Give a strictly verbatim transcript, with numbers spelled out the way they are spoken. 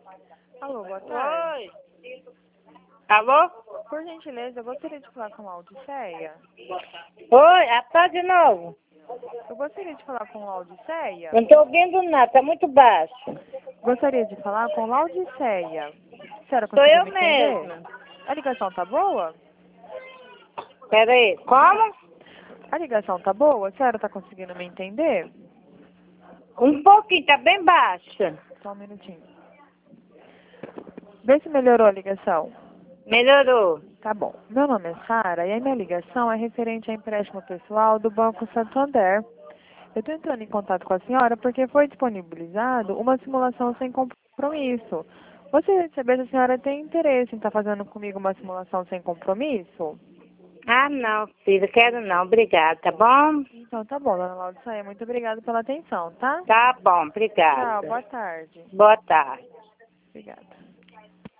Alô, boa tarde. Oi. Alô? Por gentileza, eu gostaria de falar com a Audiceia. Oi, apá de novo. Eu gostaria de falar com a Audiceia. Não tô ouvindo nada, tá muito baixo. Gostaria de falar com a Audiceia. A senhora Sou conseguiu eu me entender? mesma. A ligação tá boa? Pera aí, como? A ligação tá boa? A senhora tá conseguindo me entender? Um pouquinho, tá bem baixa. Só um minutinho. Vê se melhorou a ligação. Melhorou. Tá bom. Meu nome é Sara e a minha ligação é referente a empréstimo pessoal do Banco Santander. Eu estou entrando em contato com a senhora porque foi disponibilizado uma simulação sem compromisso. Você saber se a senhora tem interesse em estar fazendo comigo uma simulação sem compromisso? Ah, não, filha, quero não, obrigada, tá bom? Então tá bom, dona Laudissaia, muito obrigada pela atenção, tá? Tá bom, Tchau, obrigada. boa tarde. Boa tarde. Obrigada.